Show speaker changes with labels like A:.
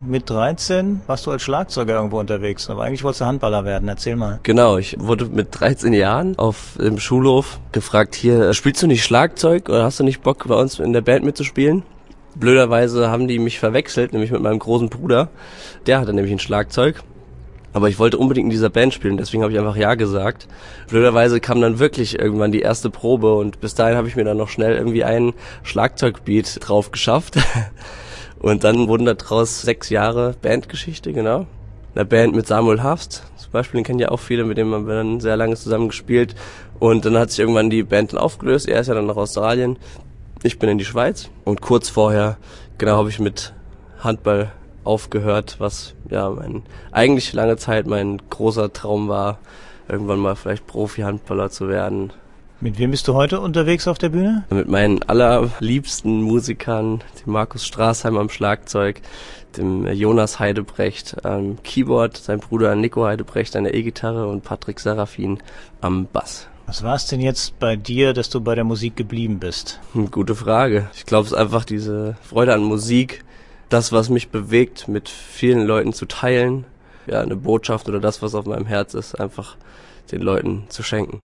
A: Mit 13 warst du als Schlagzeuger irgendwo unterwegs, aber eigentlich wolltest du Handballer werden. Erzähl mal.
B: Genau, ich wurde mit 13 Jahren auf dem Schulhof gefragt, hier, spielst du nicht Schlagzeug oder hast du nicht Bock, bei uns in der Band mitzuspielen? Blöderweise haben die mich verwechselt, nämlich mit meinem großen Bruder. Der hatte nämlich ein Schlagzeug. Aber ich wollte unbedingt in dieser Band spielen, deswegen habe ich einfach ja gesagt. Blöderweise kam dann wirklich irgendwann die erste Probe und bis dahin habe ich mir dann noch schnell irgendwie einen Schlagzeugbeat drauf geschafft. Und dann wurden daraus 6 Jahre Bandgeschichte, genau. Eine Band mit Samuel Harfst zum Beispiel, den kennen ja auch viele, mit dem haben wir dann sehr lange zusammen gespielt. Und dann hat sich irgendwann die Band dann aufgelöst, er ist ja dann nach Australien, ich bin in die Schweiz. Und kurz vorher, genau, habe ich mit Handball aufgehört, was ja eigentlich lange Zeit mein großer Traum war, irgendwann mal vielleicht Profi-Handballer zu werden.
A: Mit wem bist du heute unterwegs auf der Bühne?
B: Mit meinen allerliebsten Musikern, dem Markus Straßheim am Schlagzeug, dem Jonas Heidebrecht am Keyboard, sein Bruder Nico Heidebrecht an der E-Gitarre und Patrick Serafin am Bass.
A: Was war es denn jetzt bei dir, dass du bei der Musik geblieben bist?
B: Gute Frage. Ich glaube, es ist einfach diese Freude an Musik, das, was mich bewegt, mit vielen Leuten zu teilen, ja, eine Botschaft oder das, was auf meinem Herz ist, einfach den Leuten zu schenken.